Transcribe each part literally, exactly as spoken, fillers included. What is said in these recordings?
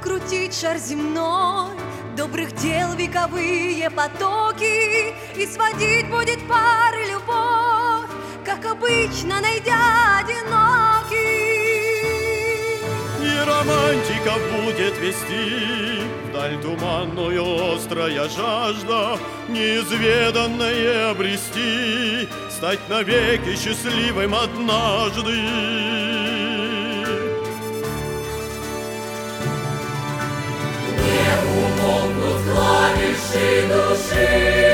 закрутить шар земной, добрых дел вековые потоки, и сводить будет пары любовь, как обычно, найдя одинокий. И романтиков будет вести вдаль туманную острая жажда, неизведанное обрести, стать навеки счастливым однажды. Не умолкнут клавиши души,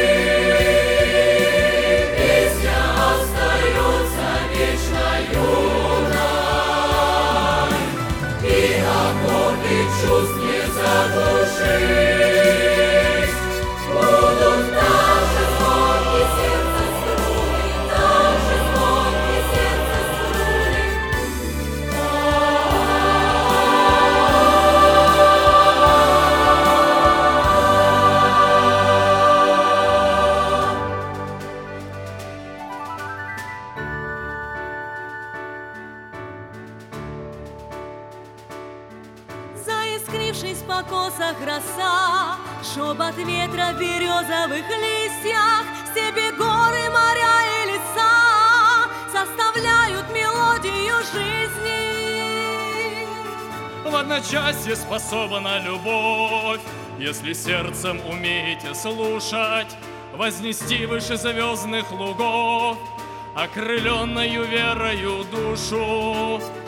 песня остается вечно юной, и аккорды чувств не заглушить. Будут также звонки сердца струны, также звонки сердца струны. Заискрившись в покосах роса, шепот ветра в березовых листьях, степи, горы, моря и леса составляют мелодию жизни. В одночасье способна любовь, если сердцем умеете слушать, вознести выше звездных лугов окрыленную верою душу.